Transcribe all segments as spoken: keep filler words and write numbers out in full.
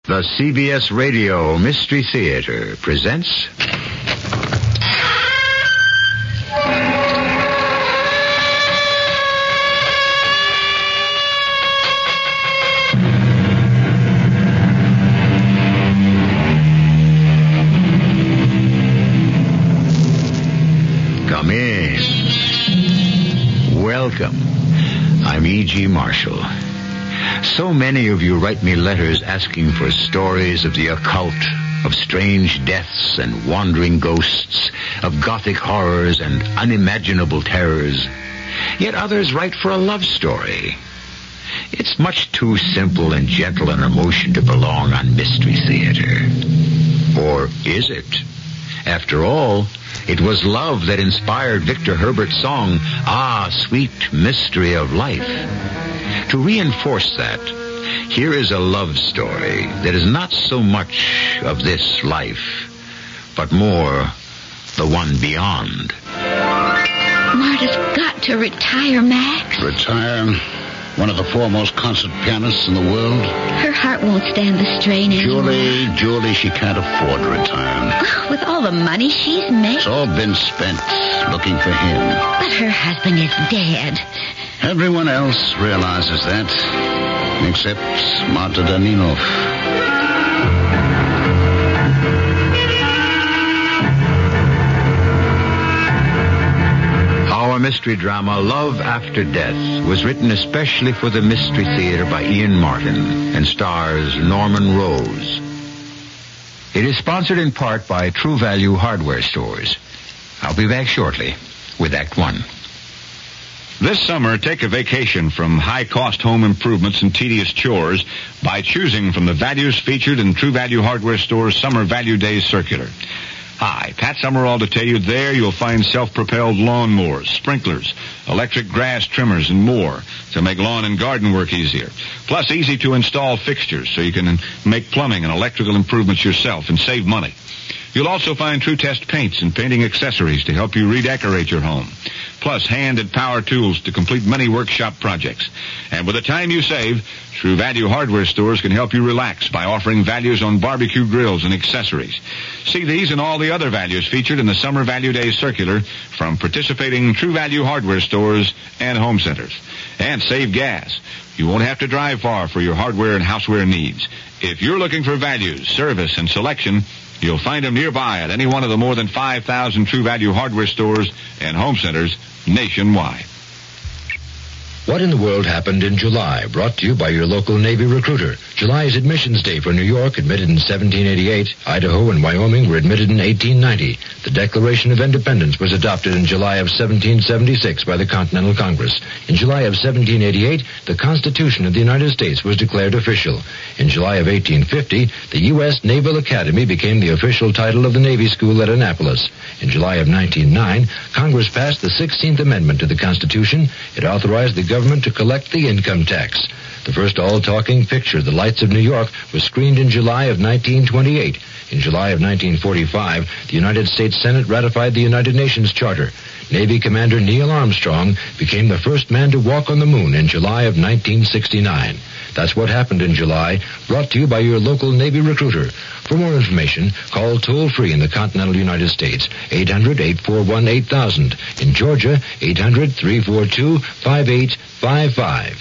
The C B S Radio Mystery Theater presents... Come in. Welcome. I'm E G. Marshall. So many of you write me letters asking for stories of the occult, of strange deaths and wandering ghosts, of gothic horrors and unimaginable terrors. Yet others write for a love story. It's much too simple and gentle an emotion to belong on Mystery Theater. Or is it? After all, it was love that inspired Victor Herbert's song, Ah, Sweet Mystery of Life. To reinforce that, here is a love story that is not so much of this life, but more the one beyond. Marta's got to retire, Max. Retire? One of the foremost concert pianists in the world? Her heart won't stand the strain anymore. Julie, Julie, she can't afford to retire. With all the money she's made. It's all been spent looking for him. But her husband is dead. Everyone else realizes that, except Marta Danilov. Our mystery drama, Love After Death, was written especially for the Mystery Theater by Ian Martin and stars Norman Rose. It is sponsored in part by True Value Hardware Stores. I'll be back shortly with Act One. This summer, take a vacation from high-cost home improvements and tedious chores by choosing from the values featured in True Value Hardware Store's Summer Value Days circular. Hi, Pat Summerall to tell you there you'll find self-propelled lawnmowers, sprinklers, electric grass trimmers, and more to make lawn and garden work easier. Plus, easy-to-install fixtures so you can make plumbing and electrical improvements yourself and save money. You'll also find True Test paints and painting accessories to help you redecorate your home. Plus, hand and power tools to complete many workshop projects. And with the time you save, True Value Hardware Stores can help you relax by offering values on barbecue grills and accessories. See these and all the other values featured in the Summer Value Days circular from participating True Value Hardware Stores and home centers. And save gas. You won't have to drive far for your hardware and houseware needs. If you're looking for values, service, and selection, you'll find them nearby at any one of the more than five thousand True Value Hardware Stores and home centers nationwide. What in the world happened in July? Brought to you by your local Navy recruiter. July is admissions day for New York, admitted in seventeen eighty-eight. Idaho and Wyoming were admitted in eighteen ninety. The Declaration of Independence was adopted in July of seventeen seventy-six by the Continental Congress. In July of seventeen eighty-eight, the Constitution of the United States was declared official. In July of eighteen fifty, the U S Naval Academy became the official title of the Navy School at Annapolis. In July of nineteen oh nine, Congress passed the sixteenth Amendment to the Constitution. It authorized the government to collect the income tax. The first all-talking picture, The Lights of New York, was screened in July of nineteen twenty-eight. In July of nineteen forty-five, the United States Senate ratified the United Nations Charter. Navy Commander Neil Armstrong became the first man to walk on the moon in July of nineteen sixty-nine. That's what happened in July, brought to you by your local Navy recruiter. For more information, call toll-free in the continental United States, eight hundred, eight four one, eight thousand. In Georgia, eight hundred, three four two, five eight five five.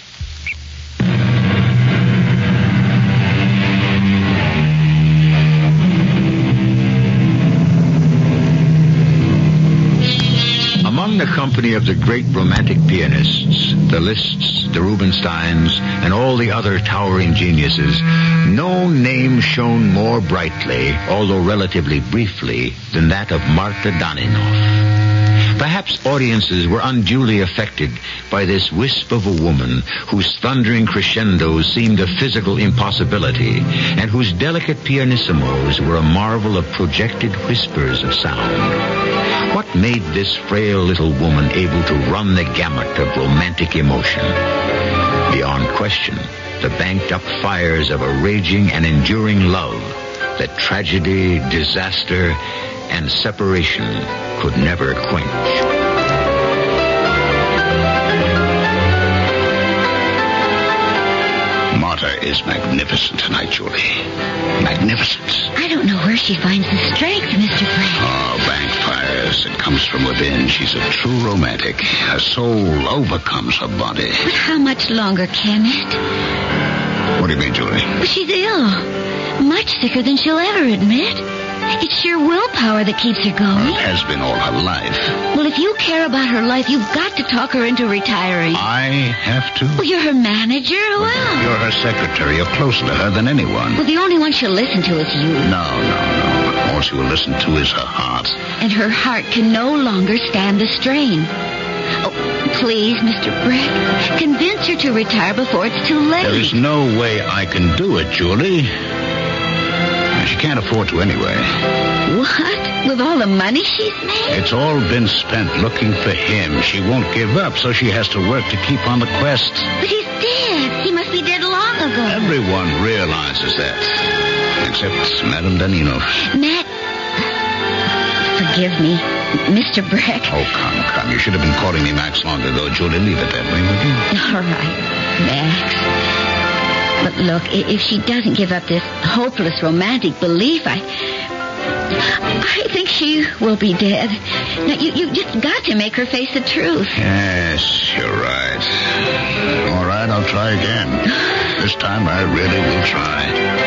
Among the company of the great romantic pianists, the Liszts, the Rubinsteins, and all the other towering geniuses, no name shone more brightly, although relatively briefly, than that of Marta Danilov. Perhaps audiences were unduly affected by this wisp of a woman whose thundering crescendos seemed a physical impossibility, and whose delicate pianissimos were a marvel of projected whispers of sound. What made this frail little woman able to run the gamut of romantic emotion? Beyond question, the banked-up fires of a raging and enduring love that tragedy, disaster, and separation could never quench. Marta is magnificent tonight, Julie. she finds the strength, Mister Bragg? Oh, backfires. It comes from within. She's a true romantic. Her soul overcomes her body. But how much longer, Chemist? What do you mean, Julie? Well, she's ill. Much sicker than she'll ever admit. It's sheer willpower that keeps her Well, going. it has been all her life. Well, if you care about her life, you've got to talk her into retiring. I have to? Well, you're her manager. Who else? You're her secretary. You're closer to her than anyone. Well, the only one she'll listen to is you. No, no, no. All she will listen to is her heart. And her heart can no longer stand the strain. Oh, please, Mister Bragg, convince her to retire before it's too late. There is no way I can do it, Julie. She can't afford to anyway. What? With all the money she's made? It's all been spent looking for him. She won't give up, so she has to work to keep on the quest. But he's dead. He must be dead long ago. Everyone realizes that. Except Madame Danino. Matt, forgive me, Mister Bragg. Oh, come, come. You should have been calling me Max long ago, Julie. Leave it that way, will you? All right, Max. But look, i- if she doesn't give up this hopeless romantic belief, I... I think she will be dead. Now, you, you just got to make her face the truth. Yes, you're right. All right, I'll try again. This time I really will try.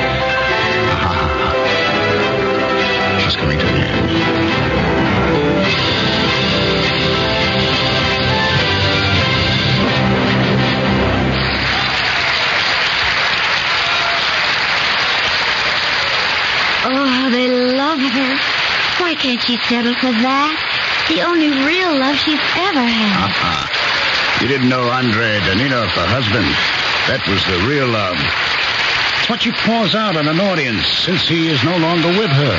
Ah, she's coming to me. Oh, they love her. Why can't she settle for that? The only real love she's ever had. Uh-huh. You didn't know Andre Danino, her husband. That was the real love. It's what she pours out on an audience since he is no longer with her.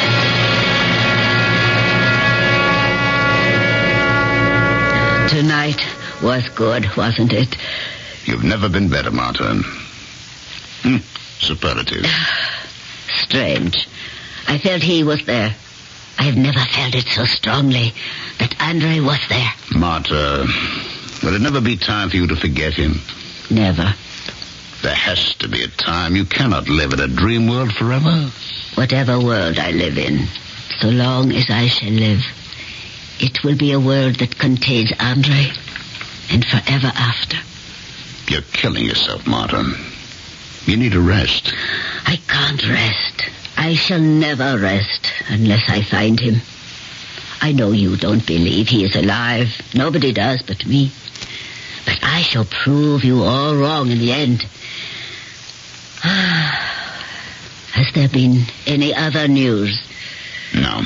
Tonight was good, wasn't it? You've never been better, Martin. Hmm. Superlative. Strange. I felt he was there. I have never felt it so strongly that Andre was there. Marta, will it never be time for you to forget him? Never. There has to be a time. You cannot live in a dream world forever. Whatever world I live in, so long as I shall live, it will be a world that contains Andre, and forever after. You're killing yourself, Marta. You need a rest. I can't rest. I shall never rest unless I find him. I know you don't believe he is alive. Nobody does but me. But I shall prove you all wrong in the end. Has there been any other news? No.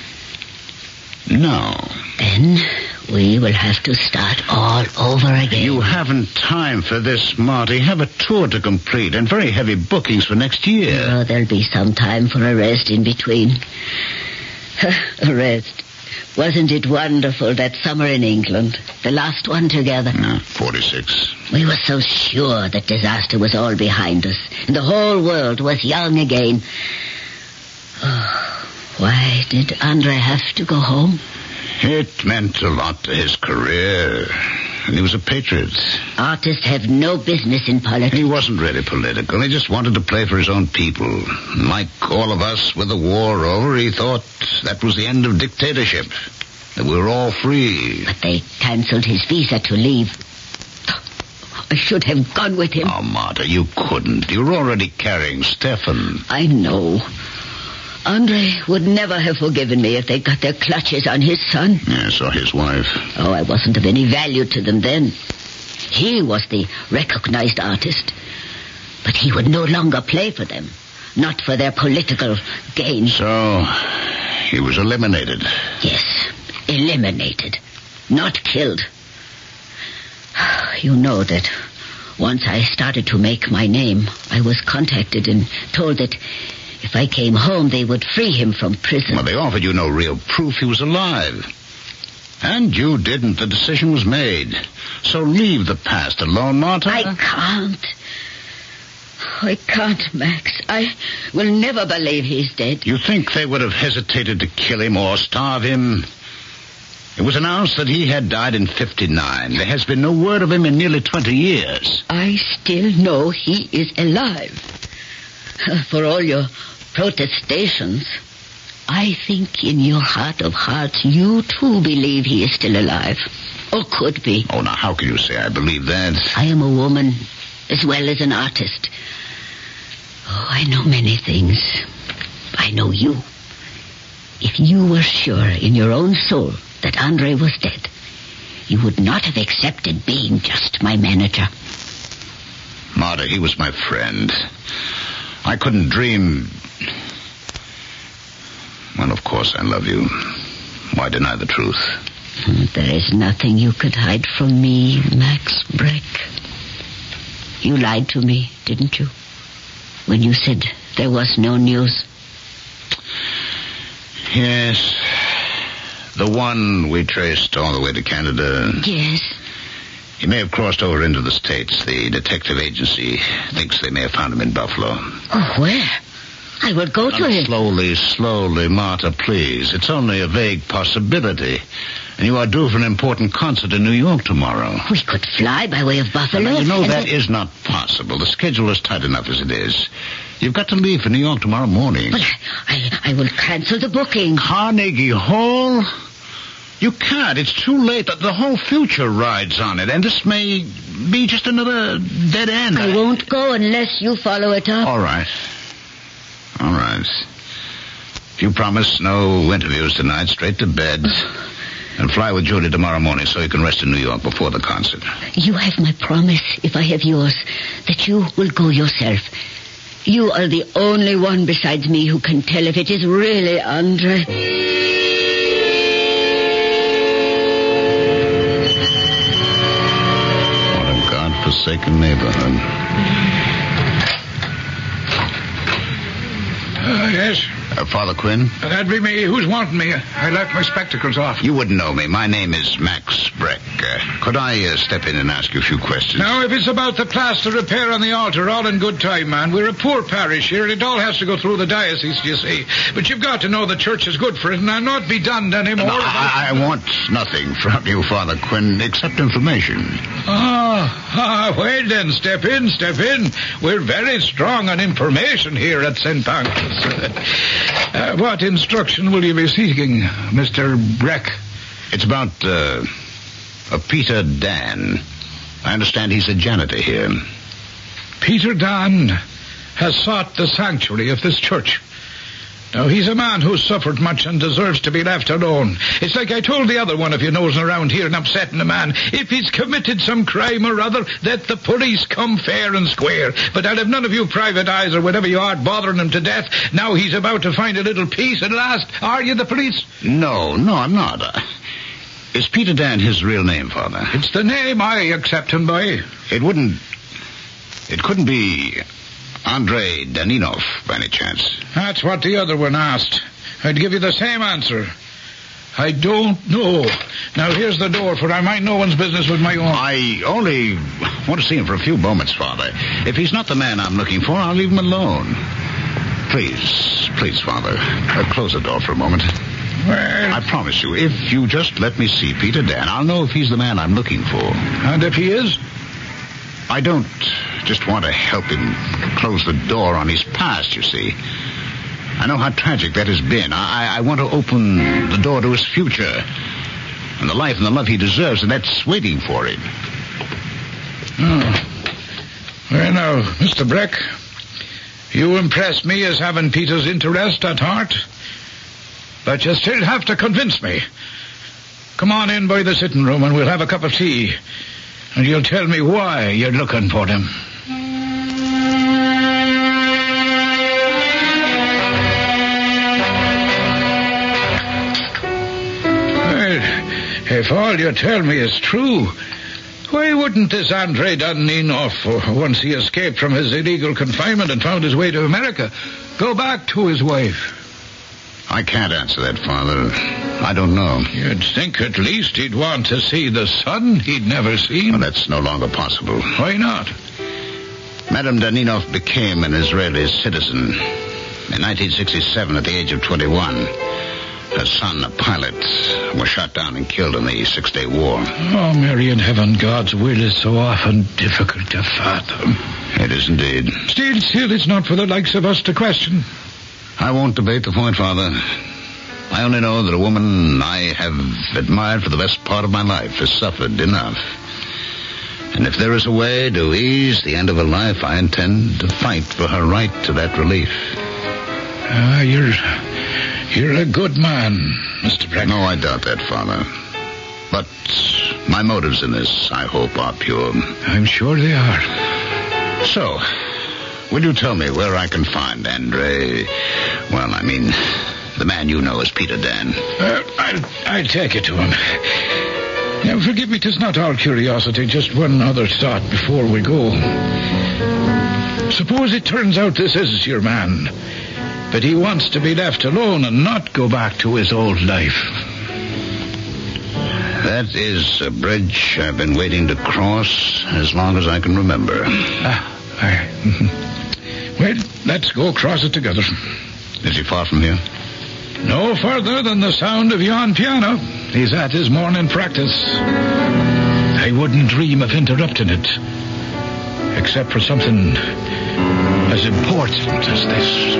No. Then we will have to start all over again. You haven't time for this, Marty. Have a tour to complete and very heavy bookings for next year. Oh, there'll be some time for a rest in between. A rest. Wasn't it wonderful that summer in England? The last one together. No, forty-six. We were so sure that disaster was all behind us, and the whole world was young again. Oh, why did Andre have to go home? It meant a lot to his career. And he was a patriot. Artists have no business in politics. He wasn't really political. He just wanted to play for his own people. Like all of us, with the war over, he thought that was the end of dictatorship. That we were all free. But they cancelled his visa to leave. I should have gone with him. Oh, Marta, you couldn't. You were already carrying Stefan. I know. Andre would never have forgiven me if they got their clutches on his son. Yes, or his wife. Oh, I wasn't of any value to them then. He was the recognized artist. But he would no longer play for them. Not for their political gain. So, he was eliminated. Yes, eliminated. Not killed. You know that once I started to make my name, I was contacted and told that if I came home, they would free him from prison. Well, they offered you no real proof he was alive. And you didn't. The decision was made. So leave the past alone, Marta. I can't. I can't, Max. I will never believe he's dead. You think they would have hesitated to kill him or starve him? It was announced that he had died in fifty-nine. There has been no word of him in nearly twenty years. I still know he is alive. For all your protestations, I think in your heart of hearts you too believe he is still alive. Or could be. Oh, now, how can you say I believe that? I am a woman as well as an artist. Oh, I know many things. I know you. If you were sure in your own soul that Andre was dead, you would not have accepted being just my manager. Marta, he was my friend. I couldn't dream... Well, of course I love you. Why deny the truth? There is nothing you could hide from me, Max Breck. You lied to me, didn't you? When you said there was no news. Yes. The one we traced all the way to Canada. Yes. He may have crossed over into the States. The detective agency thinks they may have found him in Buffalo. Oh, where? I will go to him. Slowly, slowly, Marta, please. It's only a vague possibility. And you are due for an important concert in New York tomorrow. We could fly by way of Buffalo. Now, you know that then... is not possible. The schedule is tight enough as it is. You've got to leave for New York tomorrow morning. But I, I, I will cancel the booking. Carnegie Hall? You can't. It's too late. The whole future rides on it. And this may be just another dead end. I won't go unless you follow it up. All right. All right. If you promise no interviews tonight, straight to bed. And fly with Julie tomorrow morning so you can rest in New York before the concert. You have my promise, if I have yours, that you will go yourself. You are the only one besides me who can tell if it is really Andre. What a God-forsaken neighborhood. Uh, yes? Uh, Father Quinn? Uh, that'd be me. Who's wanting me? I left my spectacles off. You wouldn't know me. My name is Max Breck. Uh, could I uh, step in and ask you a few questions? Now, if it's about the plaster repair on the altar, all in good time, man. We're a poor parish here, and it all has to go through the diocese, you see. But you've got to know the church is good for it, and I'll not be done anymore. No, I, I want nothing from you, Father Quinn, except information. Ah, ah, well then, step in, step in. We're very strong on information here at Saint Pancras. Uh, what instruction will you be seeking, Mister Breck? It's about, uh, a Peter Dan. I understand he's a janitor here. Peter Dan has sought the sanctuary of this church. Now, he's a man who's suffered much and deserves to be left alone. It's like I told the other one of you nosing around here and upsetting a man. If he's committed some crime or other, let the police come fair and square. But I'll have none of you private eyes or whatever you are bothering him to death. Now he's about to find a little peace at last. Are you the police? No, no, I'm not. Uh, is Peter Dan his real name, Father? It's the name I accept him by. It wouldn't... It couldn't be... Andre Daninov, by any chance? That's what the other one asked. I'd give you the same answer. I don't know. Now, here's the door, for I mind no one's business with my own. I only want to see him for a few moments, Father. If he's not the man I'm looking for, I'll leave him alone. Please, please, Father, uh, close the door for a moment. Well... I promise you, if you just let me see Peter Dan, I'll know if he's the man I'm looking for. And if he is? I don't just want to help him close the door on his past, you see. I know how tragic that has been. I, I want to open the door to his future and the life and the love he deserves, and that's waiting for him. Oh. Well, now, Mister Breck, you impress me as having Peter's interest at heart, but you still have to convince me. Come on in by the sitting room and we'll have a cup of tea. And you'll tell me why you're looking for them. Well, if all you tell me is true, why wouldn't this Andre Daninov, once he escaped from his illegal confinement and found his way to America, go back to his wife? I can't answer that, Father. I don't know. You'd think at least he'd want to see the son he'd never seen. Well, that's no longer possible. Why not? Madame Daninov became an Israeli citizen in nineteen sixty-seven at the age of twenty-one. Her son, a pilot, was shot down and killed in the Six-Day War. Oh, Mary in heaven, God's will is so often difficult to fathom. It is indeed. Still, still, it's not for the likes of us to question. I won't debate the point, Father. I only know that a woman I have admired for the best part of my life has suffered enough. And if there is a way to ease the end of her life, I intend to fight for her right to that relief. Ah, uh, you're... you're a good man, Mister Breck. No, I doubt that, Father. But my motives in this, I hope, are pure. I'm sure they are. So, will you tell me where I can find Andre? Well, I mean, the man you know as Peter Dan. Uh, I'll, I'll take it to him. Now, forgive me, 'tis not all curiosity, just one other thought before we go. Suppose it turns out this is your man, but he wants to be left alone and not go back to his old life. That is a bridge I've been waiting to cross as long as I can remember. Ah, I... Well, let's go across it together. Is he far from here? No further than the sound of yon piano. He's at his morning practice. I wouldn't dream of interrupting it, except for something as important as this.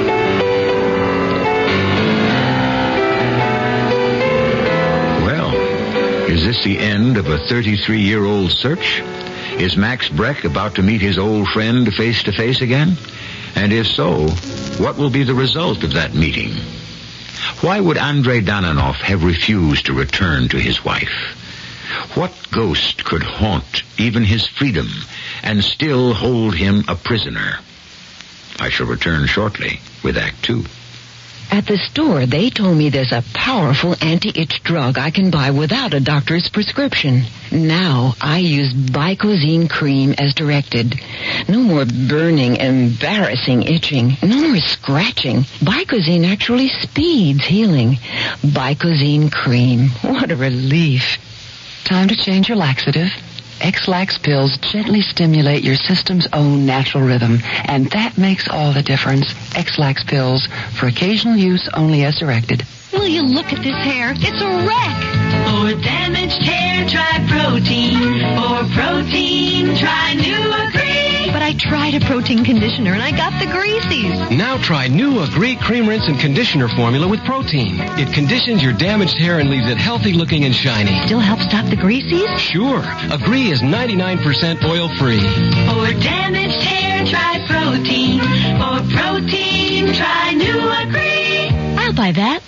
Well, is this the end of a thirty-three-year-old search? Is Max Breck about to meet his old friend face to face again? And if so, what will be the result of that meeting? Why would Andrei Danonov have refused to return to his wife? What ghost could haunt even his freedom and still hold him a prisoner? I shall return shortly with Act Two. At the store, they told me there's a powerful anti-itch drug I can buy without a doctor's prescription. Now I use Bicozine cream as directed. No more burning, embarrassing itching. No more scratching. Bicozine actually speeds healing. Bicozine cream. What a relief. Time to change your laxative. X-Lax pills gently stimulate your system's own natural rhythm, and that makes all the difference. X-Lax pills, for occasional use only as directed. Will you look at this hair? It's a wreck. For damaged hair, try protein. For protein, try New Agree. But I tried a protein conditioner and I got the greasies. Now try New Agree Cream Rinse and Conditioner formula with protein. It conditions your damaged hair and leaves it healthy looking and shiny. Still helps stop the greasies? Sure. Agree is ninety-nine percent oil-free. For damaged hair, try protein. For protein, try New Agree. I'll buy that.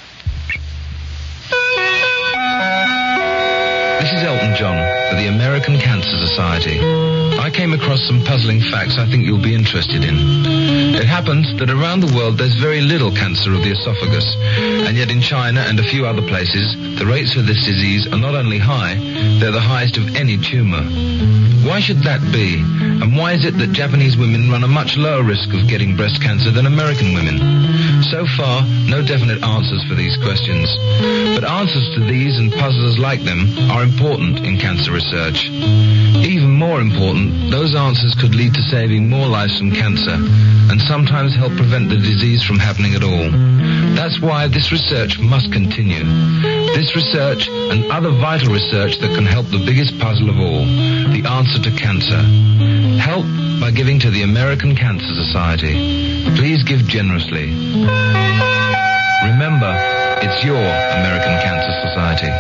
This is Elton John for the American Cancer Society. I came across some puzzling facts I think you'll be interested in. It happens that around the world there's very little cancer of the esophagus, and yet in China and a few other places, the rates of this disease are not only high, they're the highest of any tumor. Why should that be? And why is it that Japanese women run a much lower risk of getting breast cancer than American women? So far, no definite answers for these questions. But answers to these and puzzles like them are important in cancer research. Even more important, those answers could lead to saving more lives from cancer and sometimes help prevent the disease from happening at all. That's why this research must continue. This research and other vital research that can help the biggest puzzle of all, the answer to cancer. Help by giving to the American Cancer Society. Please give generously. Remember, it's your American Cancer Society.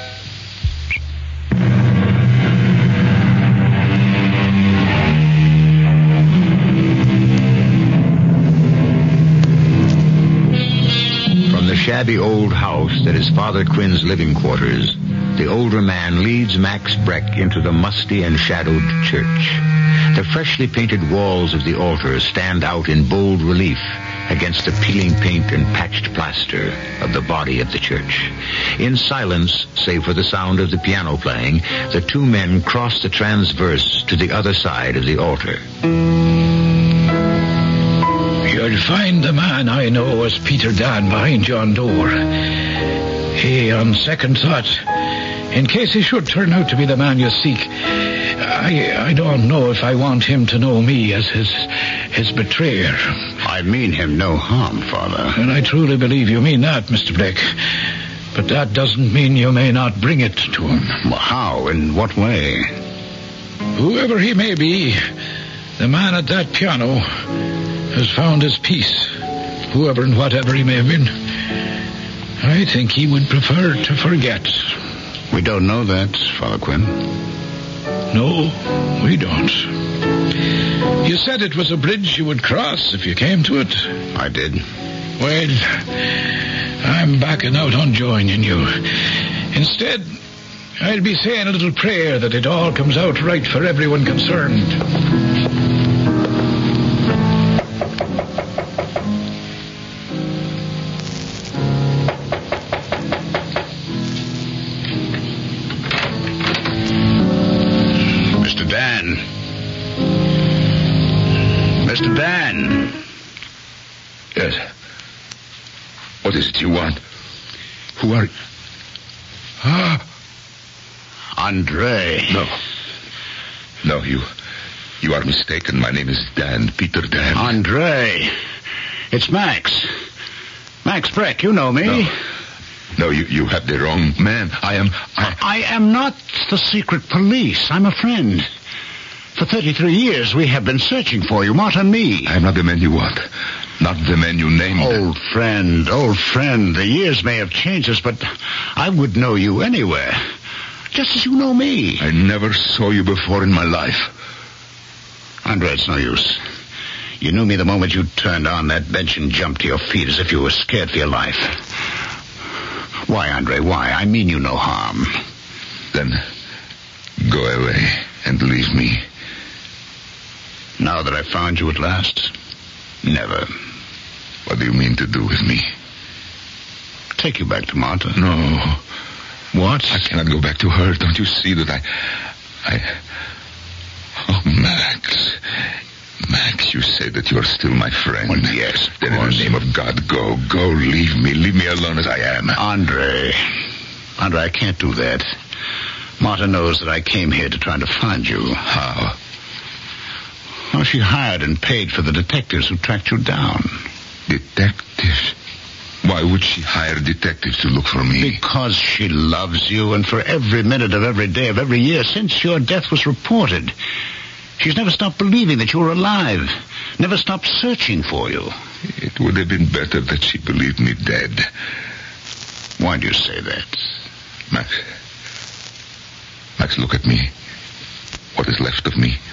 From the shabby old house that is Father Quinn's living quarters, the older man leads Max Breck into the musty and shadowed church. The freshly painted walls of the altar stand out in bold relief against the peeling paint and patched plaster of the body of the church. In silence, save for the sound of the piano playing, the two men cross the transverse to the other side of the altar. You'll find the man I know as Peter Dan behind yon door. He, on second thought, in case he should turn out to be the man you seek, I I don't know if I want him to know me as his his betrayer. I mean him no harm, Father. And I truly believe you mean that, Mister Blake. But that doesn't mean you may not bring it to him. Well, how? In what way? Whoever he may be, the man at that piano has found his peace, whoever and whatever he may have been. I think he would prefer to forget. We don't know that, Father Quinn. No, we don't. You said it was a bridge you would cross if you came to it. I did. Well, I'm backing out on joining you. Instead, I'll be saying a little prayer that it all comes out right for everyone concerned. Mister Dan. Mister Dan. Yes. What is it you want? Who are you? Ah. Andre. No. No, you... You are mistaken. My name is Dan, Peter Dan. Andre. It's Max. Max Breck, you know me. No, no you, you have the wrong man. I am... I... I am not the secret police. I'm a friend. For thirty-three years, we have been searching for you, Mott and me. I am not the man you want. Not the man you named. Old friend, old friend. The years may have changed us, but I would know you anywhere. Just as you know me. I never saw you before in my life. Andre, it's no use. You knew me the moment you turned on that bench and jumped to your feet as if you were scared for your life. Why, Andre, why? I mean you no harm. Then go away and leave me. Now that I've found you at last, never. What do you mean to do with me? Take you back to Martha. No. What? I cannot go back to her. Don't you see that I... I... Oh, Max. Max, you say that you are still my friend. Well, yes, of Then course. in the name of God, go. Go, leave me. Leave me alone as I am. Andre. Andre, I can't do that. Martha knows that I came here to try to find you. How? Well, she hired and paid for the detectives who tracked you down. Detectives? Why would she hire detectives to look for me? Because she loves you, and for every minute of every day of every year since your death was reported, she's never stopped believing that you were alive, never stopped searching for you. It would have been better that she believed me dead. Why do you say that? Max. Max, look at me. What is left of me?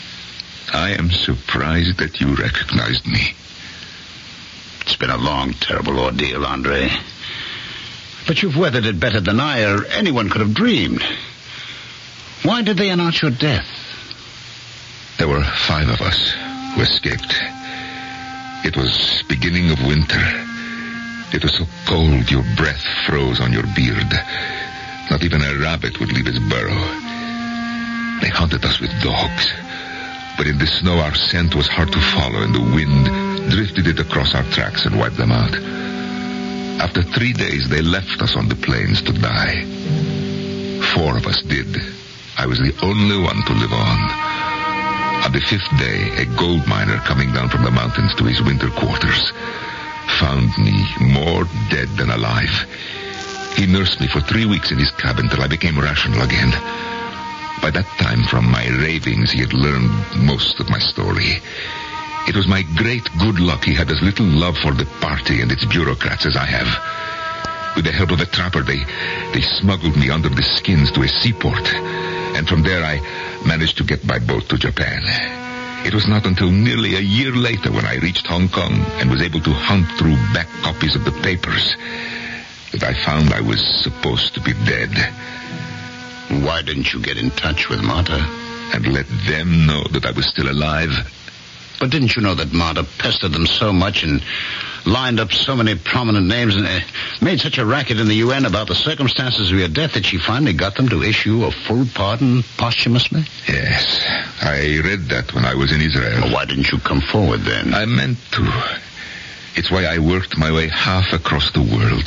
I am surprised that you recognized me. It's been a long, terrible ordeal, Andre. But you've weathered it better than I or anyone could have dreamed. Why did they announce your death? There were five of us who escaped. It was beginning of winter. It was so cold your breath froze on your beard. Not even a rabbit would leave its burrow. They hunted us with dogs. But in the snow our scent was hard to follow, and the wind drifted it across our tracks and wiped them out. After three days they left us on the plains to die. Four of us did. I was the only one to live on. On the fifth day, a gold miner coming down from the mountains to his winter quarters found me more dead than alive. He nursed me for three weeks in his cabin till I became rational again. By that time, from my ravings, he had learned most of my story. It was my great good luck he had as little love for the party and its bureaucrats as I have. With the help of a trapper, they, they smuggled me under the skins to a seaport. And from there, I managed to get by boat to Japan. It was not until nearly a year later when I reached Hong Kong and was able to hunt through back copies of the papers that I found I was supposed to be dead. Why didn't you get in touch with Martha? And let them know that I was still alive? But didn't you know that Martha pestered them so much and lined up so many prominent names and uh, made such a racket in the U N about the circumstances of your death that she finally got them to issue a full pardon posthumously? Yes, I read that when I was in Israel. Well, why didn't you come forward then? I meant to. It's why I worked my way half across the world.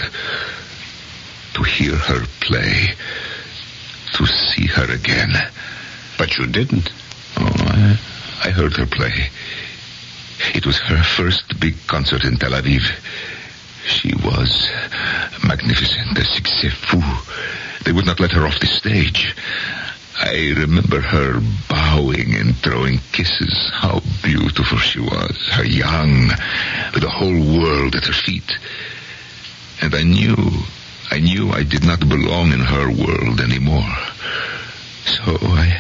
To hear her play. To see her again. But you didn't. Oh, I, I heard her play. It was her first big concert in Tel Aviv. She was magnificent, a succès fou. They would not let her off the stage. I remember her bowing and throwing kisses. How beautiful she was. Her young, with the whole world at her feet. And I knew, I knew I did not belong in her world anymore. So I,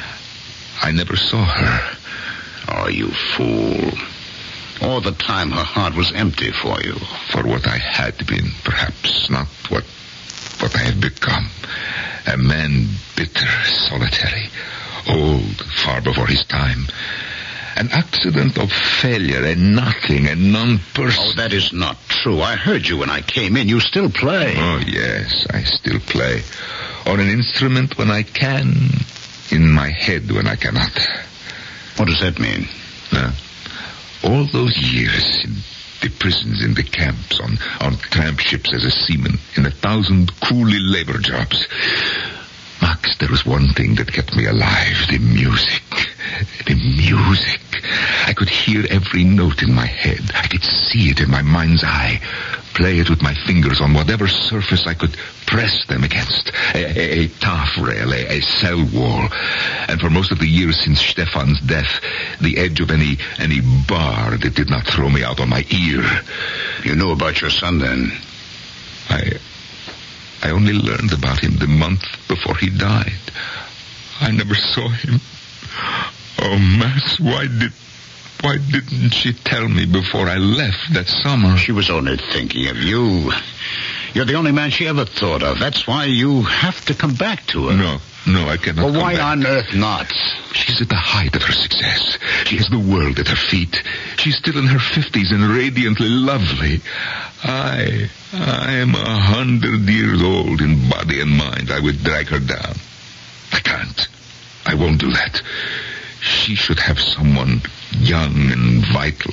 I never saw her. Oh, you fool. All the time her heart was empty for you. For what I had been, perhaps, not what, what I have become. A man bitter, solitary, old, far before his time. An accident of failure, a nothing, a non-person. Oh, that is not true. I heard you when I came in. You still play. Oh, yes, I still play. On an instrument when I can, in my head when I cannot. What does that mean? Uh, all those years in the prisons, in the camps, on, on tramp ships as a seaman, in a thousand coolie labor jobs. Max, there was one thing that kept me alive, the music. The music. I could hear every note in my head. I could see it in my mind's eye. Play it with my fingers on whatever surface I could press them against. A, a, a taffrail, a, a cell wall. And for most of the years since Stefan's death, the edge of any any bar that did not throw me out on my ear. You knew about your son then? I... I only learned about him the month before he died. I never saw him. Oh, Max, why did... Why didn't she tell me before I left that summer? She was only thinking of you. You're the only man she ever thought of. That's why you have to come back to her. No, no, I cannot Well, come why back. on earth not? She's at the height of her success. She has the world at her feet. She's still in her fifties and radiantly lovely. I, I am a hundred years old in body and mind. I would drag her down. I can't. I won't do that. She should have someone young and vital.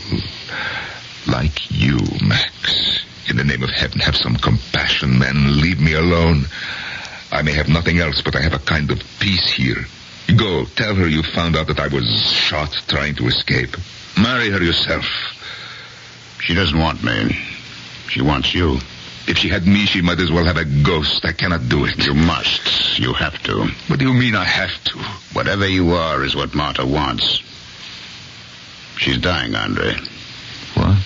Like you, Max. In the name of heaven, have some compassion, man. Leave me alone. I may have nothing else, but I have a kind of peace here. Go, tell her you found out that I was shot trying to escape. Marry her yourself. She doesn't want me. She wants you. If she had me, she might as well have a ghost. I cannot do it. You must. You have to. What do you mean I have to? Whatever you are is what Marta wants. She's dying, Andre. What?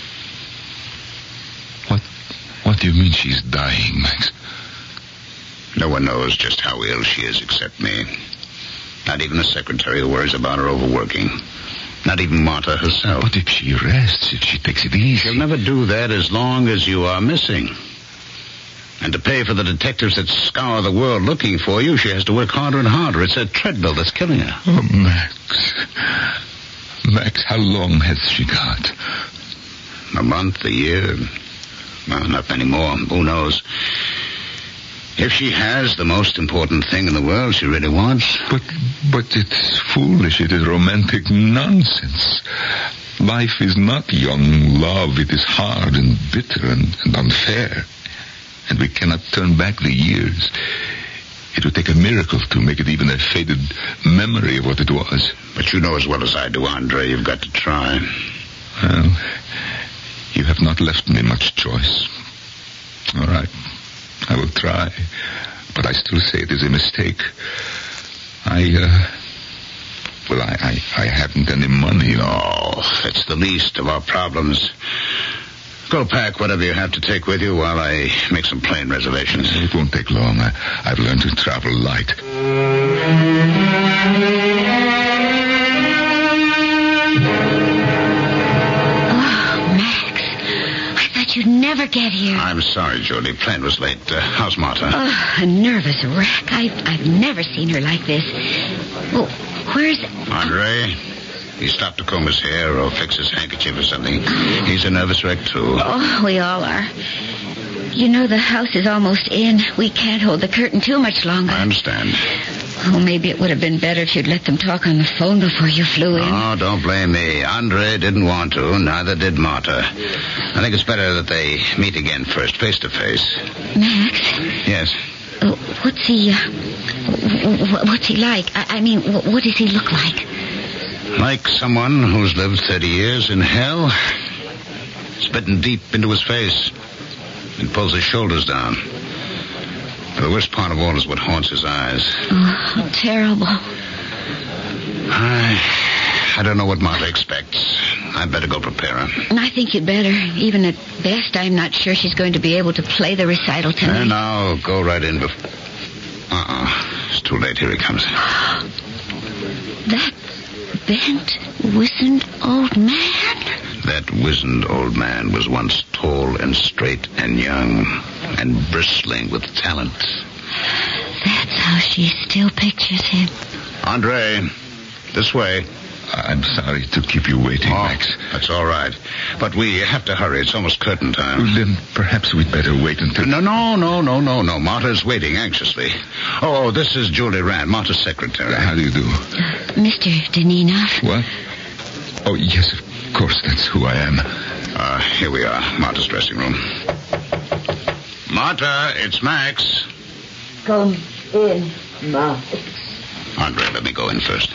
What? What do you mean she's dying, Max? No one knows just how ill she is except me. Not even the secretary who worries about her overworking. Not even Marta herself. But if she rests, if she takes it easy... She'll never do that as long as you are missing. And to pay for the detectives that scour the world looking for you, she has to work harder and harder. It's a treadmill that's killing her. Oh, Max. Max, how long has she got? A month, a year. Well, not many more. Who knows? If she has the most important thing in the world she really wants. But, but it's foolish. It is romantic nonsense. Life is not young love. It is hard and bitter and, and unfair. And we cannot turn back the years. It would take a miracle to make it even a faded memory of what it was. But you know as well as I do, Andre, you've got to try. Well, you have not left me much choice. All right. I will try. But I still say it is a mistake. I, uh... Well, I, I, I haven't any money. No, it's the least of our problems. Go pack whatever you have to take with you while I make some plane reservations. It won't take long. I, I've learned to travel light. Oh, Max. I thought you'd never get here. I'm sorry, Julie. Plane was late. Uh, how's Marta? Oh, a nervous wreck. I've, I've never seen her like this. Oh, where's... Andre? He stopped to comb his hair or fix his handkerchief or something. He's a nervous wreck, too. Oh, we all are. You know, the house is almost in. We can't hold the curtain too much longer. I understand. Oh, maybe it would have been better if you'd let them talk on the phone before you flew in. Oh, don't blame me. Andre didn't want to, neither did Marta. I think it's better that they meet again first, face to face. Max? Yes? Uh, what's he, uh, what's he like? I, I mean, what does he look like? Like someone who's lived thirty years in hell. Spitting deep into his face. And pulls his shoulders down. The worst part of all is what haunts his eyes. Oh, how terrible. I, I don't know what Martha expects. I'd better go prepare her. And I think you'd better. Even at best, I'm not sure she's going to be able to play the recital tonight. And now go right in before... Uh-uh. It's too late. Here he comes. That bent, wizened old man. That wizened old man was once tall and straight and young and bristling with talent. That's how she still pictures him. Andre, this way. I'm sorry to keep you waiting, oh, Max. That's all right. But we have to hurry. It's almost curtain time. Then perhaps we'd better wait until... No, no, no, no, no, no. Martha's waiting anxiously. Oh, this is Julie Rand, Martha's secretary. How do you do? Uh, Mister Danilov. What? Oh, yes, of course. That's who I am. Uh, here we are, Martha's dressing room. Martha, it's Max. Come in, Max. Andre, let me go in first.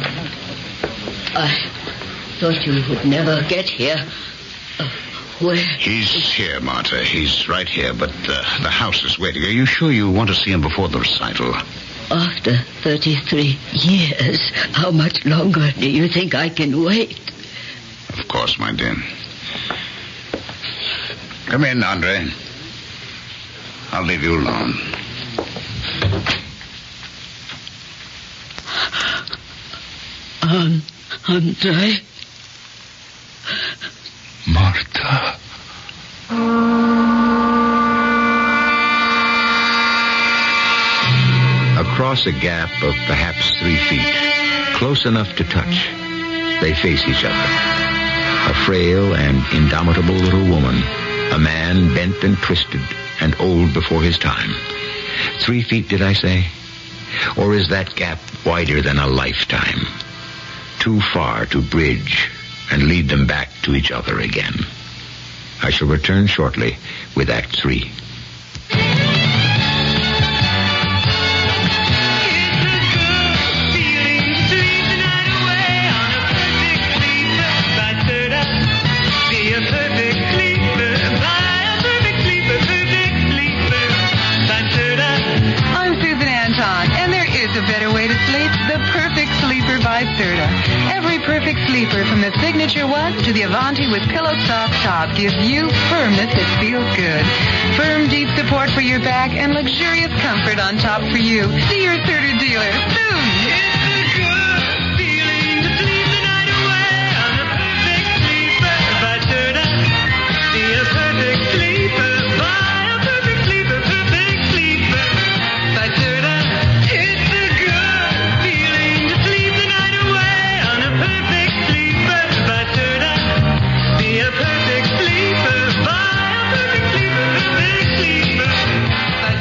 I thought you would never get here. Uh, where? He's here, Martha. He's right here, but uh, the house is waiting. Are you sure you want to see him before the recital? After thirty-three years, how much longer do you think I can wait? Of course, my dear. Come in, Andre. I'll leave you alone. Um, Andre? Martha. Across a gap of perhaps three feet, close enough to touch, they face each other. A frail and indomitable little woman, a man bent and twisted and old before his time. Three feet, did I say? Or is that gap wider than a lifetime? Too far to bridge and lead them back to each other again. I shall return shortly with Act Three. Every perfect sleeper from the Signature One to the Avanti with Pillow Soft Top gives you firmness that feels good. Firm, deep support for your back and luxurious comfort on top for you. See your Serta dealer soon. It's a good feeling to sleep the night away on a perfect sleeper by Serta. Be a perfect sleeper by a perfect sleeper, perfect sleeper by Serta. It's a good feeling to sleep the night away on a perfect sleeper by Serta. Be a perfect sleeper by a perfect sleeper, perfect sleeper by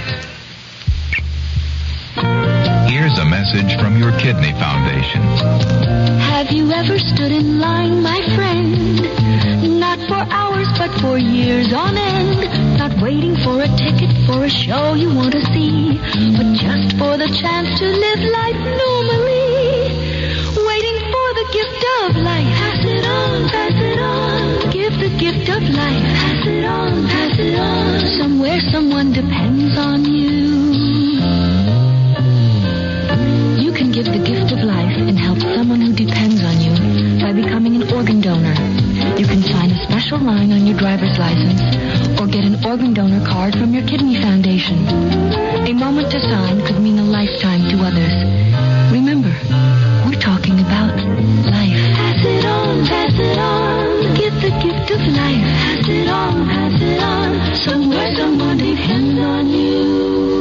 Serta. Here's a message from your Kidney Foundation. Have you ever stood in line, my friend? Not for hours, but for years on end. Not waiting for a ticket for a show you want to see, but just for the chance to live life normally. Waiting for the gift of life. Pass it on, pass it on. Give the gift of life. Pass it on, pass it on. Somewhere someone depends on you. You can give the gift of life and help someone who depends on you by becoming an organ donor. You can sign a special line on your driver's license or get an organ donor card from your Kidney Foundation. A moment to sign could mean a lifetime to others. Remember, we're talking about life. Pass it on, pass it on. Give the gift of life. Pass it on, pass it on. Somewhere someone depends on you.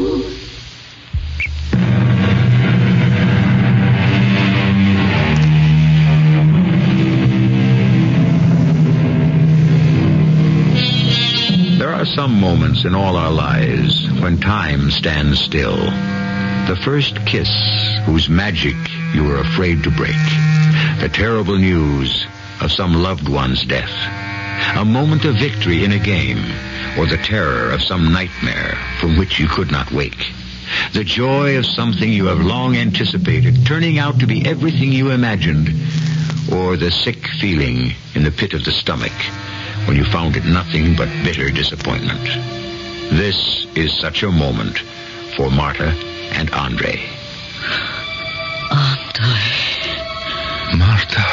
There are some moments in all our lives when time stands still. The first kiss whose magic you were afraid to break. The terrible news of some loved one's death. A moment of victory in a game, or the terror of some nightmare from which you could not wake. The joy of something you have long anticipated turning out to be everything you imagined, or the sick feeling in the pit of the stomach when you found it nothing but bitter disappointment. This is such a moment for Martha and Andre. Andre. Martha.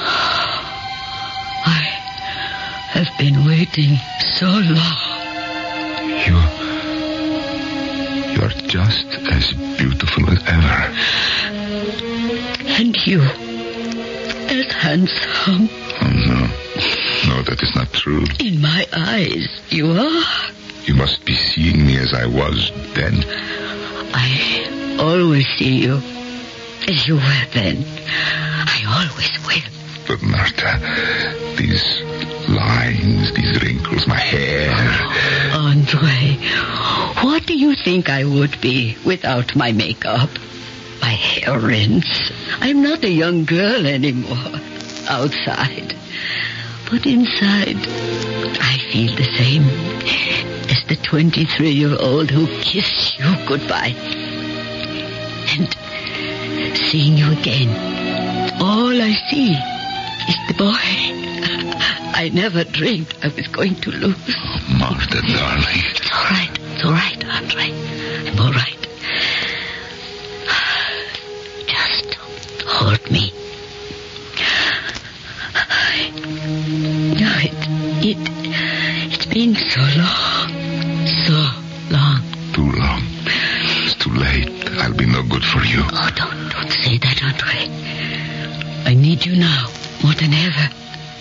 I have been waiting so long. You... You are just as beautiful as ever. And you, as handsome. Oh, no. No, that is not true. In my eyes, you are. You must be seeing me as I was then. I always see you as you were then. I always will. But, Martha, these lines, these wrinkles, my hair... Andre, what do you think I would be without my makeup? My hair rinse. I'm not a young girl anymore. Outside. But inside, I feel the same as the twenty-three-year-old who kissed you goodbye. And seeing you again, all I see is the boy I never dreamed I was going to lose. Oh, Martha, darling. It's all right. It's all right, Andre. I'm all right. Just hold me. No, it, it, it's been so long. So long. Too long. It's too late. I'll be no good for you. Oh, don't, don't say that, Andre. I need you now, more than ever.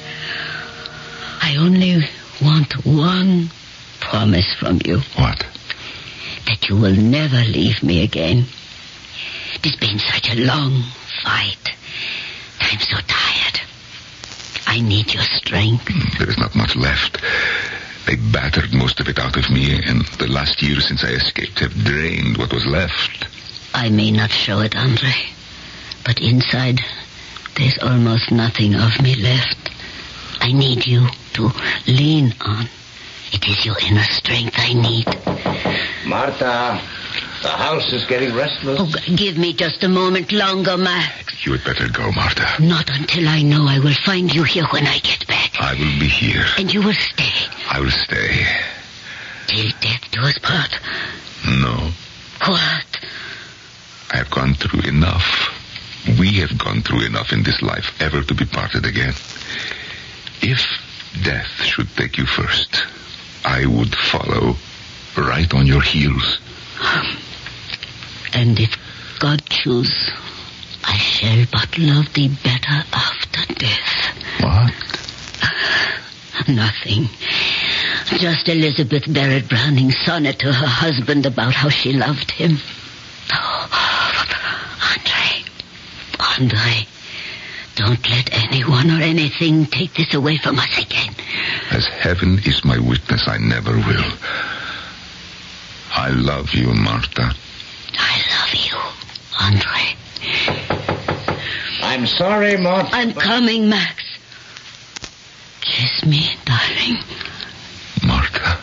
I only want one promise from you. What? That you will never leave me again. It has been such a long fight. I'm so tired. I need your strength. There is not much left. They battered most of it out of me, and the last year since I escaped have drained what was left. I may not show it, Andre, but inside there's almost nothing of me left. I need you to lean on. It is your inner strength I need. Martha, the house is getting restless. Oh, give me just a moment longer, Max. You had better go, Martha. Not until I know I will find you here when I get back. I will be here. And you will stay. I will stay. Till death do us part. No. What? I have gone through enough. We have gone through enough in this life ever to be parted again. If death should take you first, I would follow right on your heels. And if God choose, I shall but love thee better after death. What? Nothing. Just Elizabeth Barrett Browning's sonnet to her husband about how she loved him. Oh, Andre, Andre, don't let anyone or anything take this away from us again. As heaven is my witness, I never will. I love you, Martha. I love you, Andre. I'm sorry, Martha. I'm coming, Max. Kiss me, darling. Martha.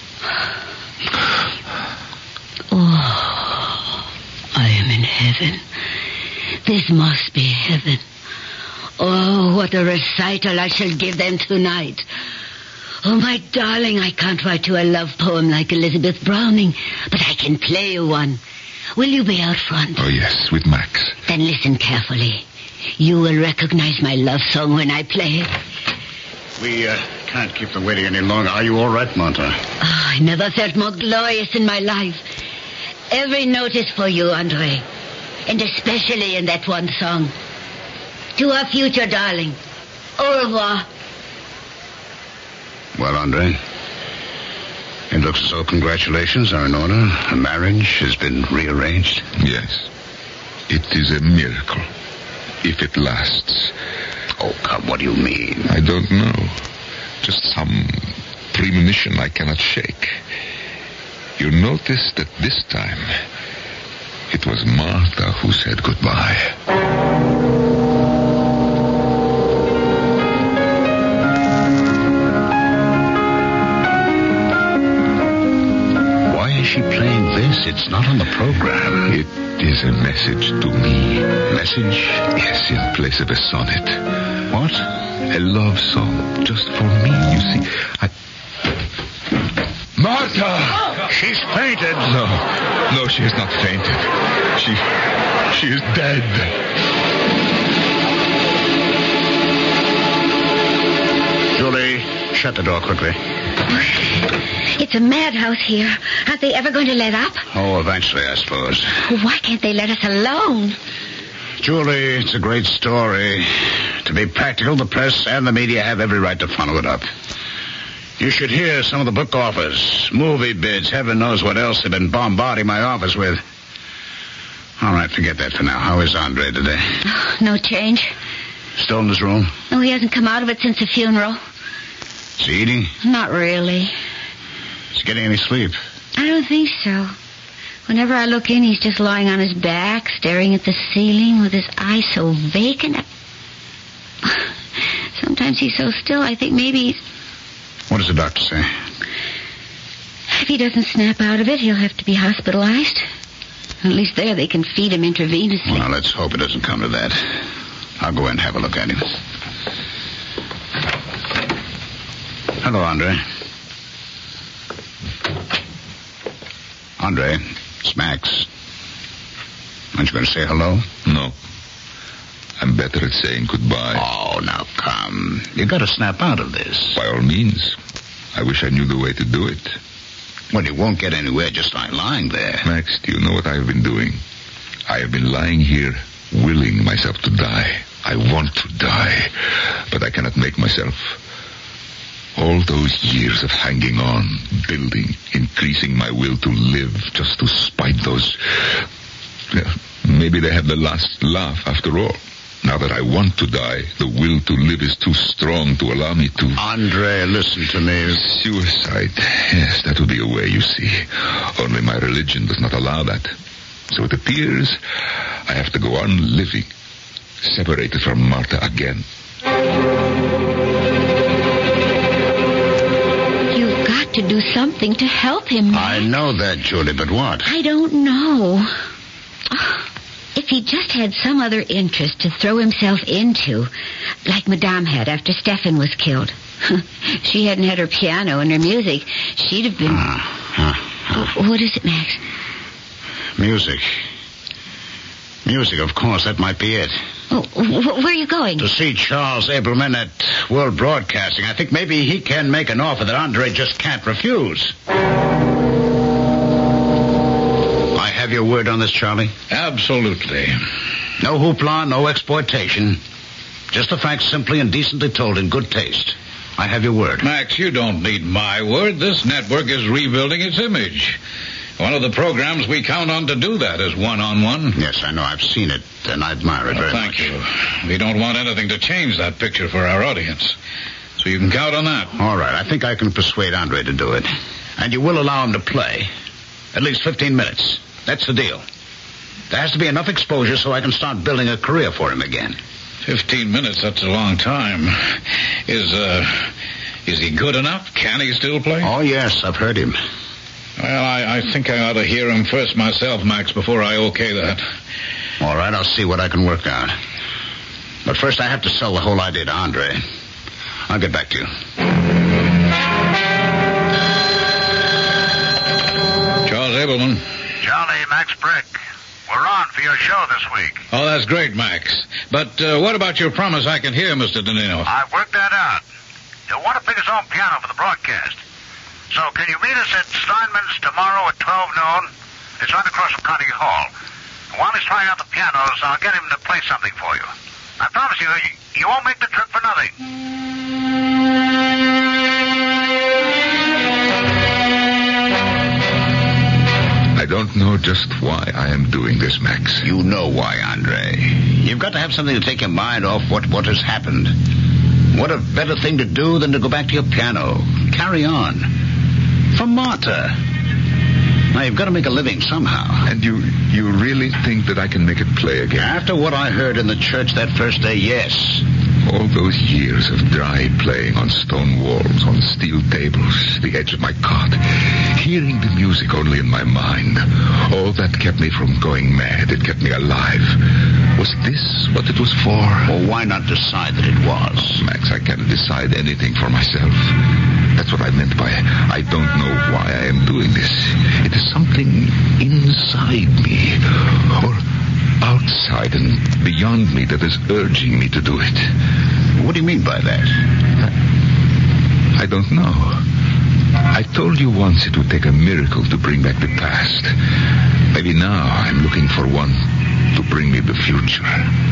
Oh, I am in heaven. This must be heaven. Oh, what a recital I shall give them tonight. Oh, my darling, I can't write you a love poem like Elizabeth Browning, but I can play you one. Will you be out front? Oh, yes, with Max. Then listen carefully. You will recognize my love song when I play it. We uh, can't keep them waiting any longer. Are you all right, Martha? Oh, I never felt more glorious in my life. Every note is for you, Andre. And especially in that one song. To our future, darling. Au revoir. Well, Andre, it looks as though congratulations are in order. A marriage has been rearranged. Yes. It is a miracle. If it lasts. Oh, come, what do you mean? I don't know. Just some premonition I cannot shake. You notice that this time it was Martha who said goodbye. Why is she playing this? It's not on the program. It is a message to me. Message? Yes, in place of a sonnet. What? A love song, just for me, you see. I... Martha! Oh. She's fainted. No, no, she has not fainted. She, she is dead. shut the door quickly. It's a madhouse here. Aren't they ever going to let up? Oh, eventually, I suppose. Why can't they let us alone? Julie, it's a great story. To be practical, the press and the media have every right to follow it up. You should hear some of the book offers, movie bids, heaven knows what else they've been bombarding my office with. All right, forget that for now. How is Andre today? Oh, no change. Still in his room? No, he hasn't come out of it since the funeral. Is he eating? Not really. Is he getting any sleep? I don't think so. Whenever I look in, he's just lying on his back, staring at the ceiling with his eyes so vacant. Sometimes he's so still, I think maybe... What does the doctor say? If he doesn't snap out of it, he'll have to be hospitalized. At least there they can feed him intravenously. Well, let's hope it doesn't come to that. I'll go in and have a look at him. Hello, Andre. Andre, it's Max. Aren't you going to say hello? No. I'm better at saying goodbye. Oh, now come. You got to snap out of this. By all means. I wish I knew the way to do it. Well, you won't get anywhere just by lying there. Max, do you know what I have been doing? I have been lying here, willing myself to die. I want to die, but I cannot make myself. All those years of hanging on, building, increasing my will to live, just to spite those... Well, maybe they had the last laugh after all. Now that I want to die, the will to live is too strong to allow me to... Andre, listen to me. Suicide. Yes, that would be a way, you see. Only my religion does not allow that. So it appears I have to go on living, separated from Martha again. You've got to do something to help him, Max. I know that, Julie, but what? I don't know. If he just had some other interest to throw himself into, like Madame had after Stefan was killed. She hadn't had her piano and her music. She'd have been... Uh, uh, uh. What is it, Max? Music. Music, of course, that might be it. Oh, where are you going? To see Charles Abelman at World Broadcasting. I think maybe he can make an offer that Andre just can't refuse. I have your word on this, Charlie? Absolutely. No hoopla, no exploitation. Just the facts simply and decently told in good taste. I have your word. Max, you don't need my word. This network is rebuilding its image. One of the programs we count on to do that is one-on-one. Yes, I know. I've seen it, and I admire it well, very thank much. Thank you. We don't want anything to change that picture for our audience. So you can count on that. All right. I think I can persuade Andre to do it. And you will allow him to play. At least fifteen minutes. That's the deal. There has to be enough exposure so I can start building a career for him again. Fifteen minutes, that's a long time. Is, uh, is he good enough? Can he still play? Oh, yes, I've heard him. Well, I, I think I ought to hear him first myself, Max, before I okay that. All right, I'll see what I can work out. But first I have to sell the whole idea to Andre. I'll get back to you. Charles Abelman. Charlie, Max Brick. We're on for your show this week. Oh, that's great, Max. But uh, what about your promise I can hear, Mister DeNino? I've worked that out. You'll want to pick his own piano for the broadcast. So can you meet us at Steinman's tomorrow at twelve noon? It's right across from Carnegie Hall. And while he's trying out the pianos, I'll get him to play something for you. I promise you, you, you won't make the trip for nothing. I don't know just why I am doing this, Max. You know why, Andre. You've got to have something to take your mind off what, what has happened. What a better thing to do than to go back to your piano. Carry on. For Martha. Now, you've got to make a living somehow. And you you really think that I can make it play again? After what I heard in the church that first day, yes. All those years of dry playing on stone walls, on steel tables, the edge of my cot, hearing the music only in my mind, all that kept me from going mad. It kept me alive. Was this what it was for? Well, why not decide that it was? Oh, Max, I can't decide anything for myself. That's what I meant by I don't know why I am doing this. It is something inside me, or outside and beyond me that is urging me to do it. What do you mean by that? I, I don't know. I told you once it would take a miracle to bring back the past. Maybe now I'm looking for one to bring me the future.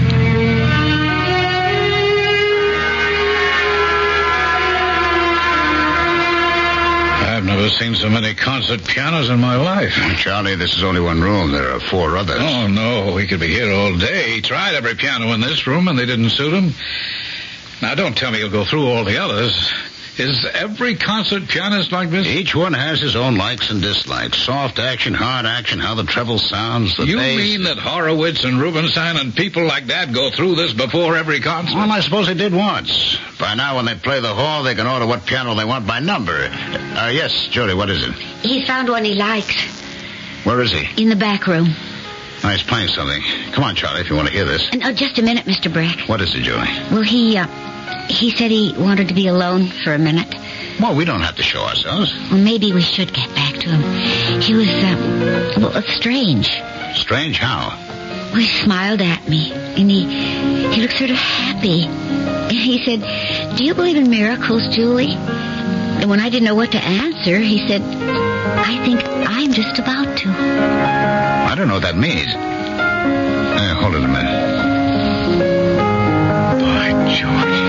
I've never seen so many concert pianos in my life. Charlie, this is only one room. There are four others. Oh, no. We could be here all day. He tried every piano in this room, and they didn't suit him. Now, don't tell me you'll go through all the others. Is every concert pianist like this? Each one has his own likes and dislikes. Soft action, hard action, how the treble sounds, the you bass. You mean that Horowitz and Rubinstein and people like that go through this before every concert? Well, I suppose they did once. By now, when they play the hall, they can order what piano they want by number. Uh, yes, Julie, what is it? He's found one he likes. Where is he? In the back room. Oh, he's playing something. Come on, Charlie, if you want to hear this. And, oh, just a minute, Mister Breck. What is it, Julie? Well, he, uh, he said he wanted to be alone for a minute. Well, we don't have to show ourselves. Well, maybe we should get back to him. He was, uh, well, uh, strange. Strange how? Well, he smiled at me, and he, he looked sort of happy. And he said, do you believe in miracles, Julie? And when I didn't know what to answer, he said, I think I'm just about to. I don't know what that means. Uh, hold it a minute. By George.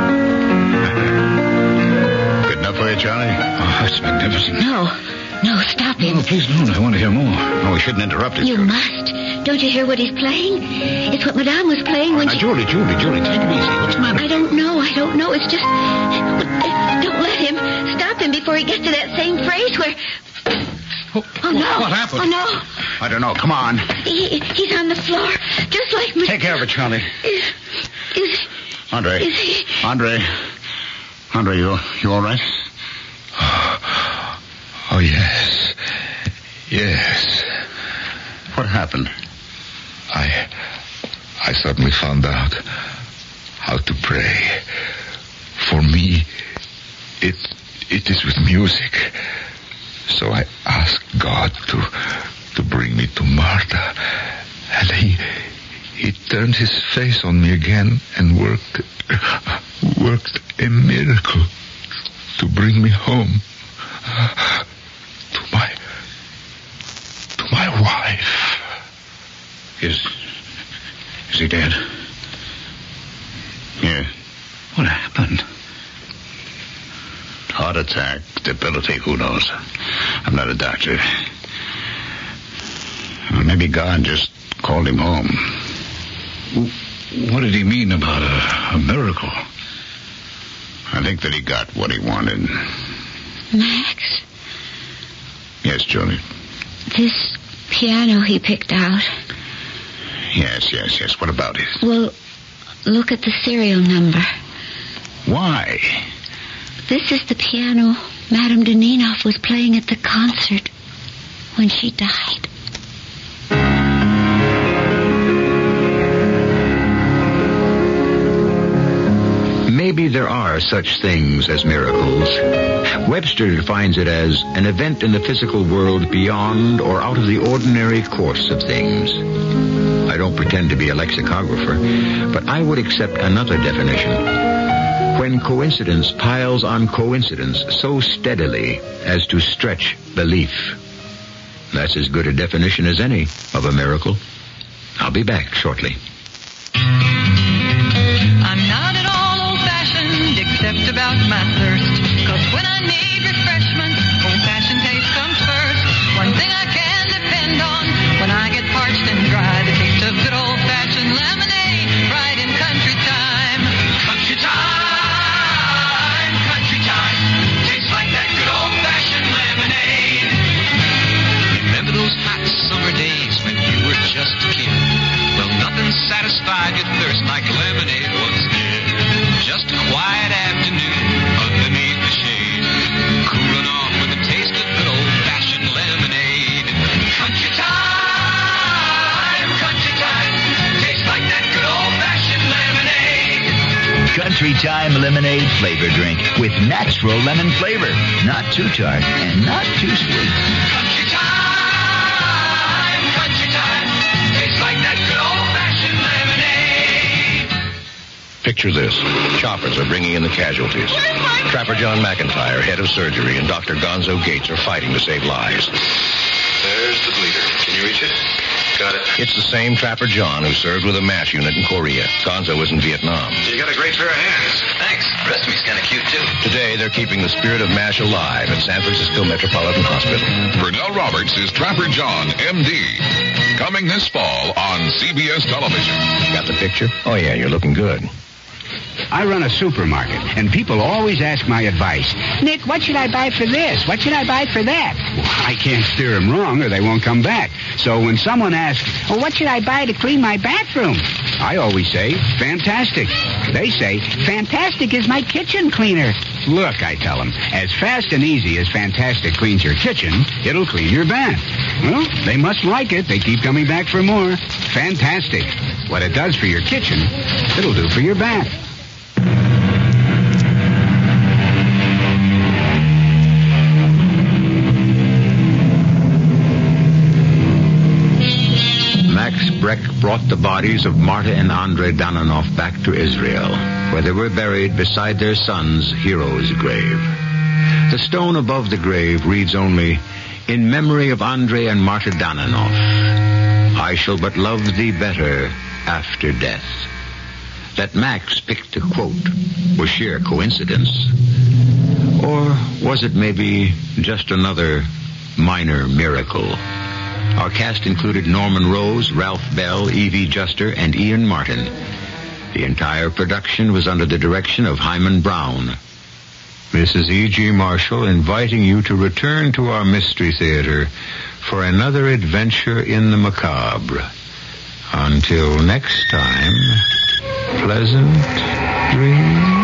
Good enough for you, Charlie? Oh, that's magnificent. No. No, stop him. No, please don't. I want to hear more. No, we shouldn't interrupt it. You Julie. must. Don't you hear what he's playing? It's what Madame was playing when now, she... Julie, Julie, Julie, take it easy. What's the matter? I don't know. I don't know. It's just... Don't let him. Stop him before he gets to that same phrase where... Oh, oh no. What happened? Oh, no. I don't know. Come on. He, he's on the floor, just like me. Take care of it, Charlie. Is, is, Andre. Is he... Andre. Andre, you, you all right? Oh, yes. Yes. What happened? I... I suddenly found out how to pray. For me, it it is with music. So I asked God to to bring me to Martha. And he he turned his face on me again and worked worked a miracle to bring me home. To my to my wife. Is is he dead? Yeah. What happened? Heart attack, debility, who knows? I'm not a doctor. Well, maybe God just called him home. What did he mean about a, a miracle? I think that he got what he wanted. Max? Yes, Julie? This piano he picked out. Yes, yes, yes. What about it? Well, look at the serial number. Why? This is the piano Madame Deninoff was playing at the concert when she died. Maybe there are such things as miracles. Webster defines it as an event in the physical world beyond or out of the ordinary course of things. I don't pretend to be a lexicographer, but I would accept another definition. When coincidence piles on coincidence so steadily as to stretch belief. That's as good a definition as any of a miracle. I'll be back shortly. I'm not at all old-fashioned except about my thirst. Cause when I need refreshment, old-fashioned taste comes first. One thing I can depend on when I get parched and dry, the taste of good old-fashioned lemonade right in country time. Country time! Summer days when you were just a kid. Well, nothing satisfied your thirst like lemonade once did. Just a quiet afternoon underneath the shade, cooling off with a taste of good old-fashioned lemonade. Country time, country time, tastes like that good old-fashioned lemonade. Country Time Lemonade flavor drink with natural lemon flavor. Not too tart and not too sweet. Country time. Picture this. Choppers are bringing in the casualties. Trapper John McIntyre, head of surgery, and Doctor Gonzo Gates are fighting to save lives. There's the bleeder. Can you reach it? Got it. It's the same Trapper John who served with a MASH unit in Korea. Gonzo was in Vietnam. You got a great pair of hands. Thanks. The rest of me's kind of cute, too. Today, they're keeping the spirit of MASH alive at San Francisco Metropolitan Hospital. Pernell Roberts is Trapper John, M D. Coming this fall on C B S television. Got the picture? Oh, yeah, you're looking good. I run a supermarket, and people always ask my advice. Nick, what should I buy for this? What should I buy for that? Well, I can't steer them wrong, or they won't come back. So when someone asks, well, what should I buy to clean my bathroom? I always say, fantastic. They say, fantastic is my kitchen cleaner. Look, I tell them, as fast and easy as Fantastic cleans your kitchen, it'll clean your bath. Well, they must like it. They keep coming back for more. Fantastic. What it does for your kitchen, it'll do for your bath. Max Breck brought the bodies of Marta and Andrei Dananov back to Israel, where they were buried beside their son's hero's grave. The stone above the grave reads only, "In memory of Andrei and Marta Dananov, I shall but love thee better after death." That Max picked a quote was sheer coincidence. Or was it maybe just another minor miracle? Our cast included Norman Rose, Ralph Bell, Evie Juster, and Ian Martin. The entire production was under the direction of Hyman Brown. This is E G. Marshall inviting you to return to our Mystery Theater for another adventure in the macabre. Until next time, pleasant dreams.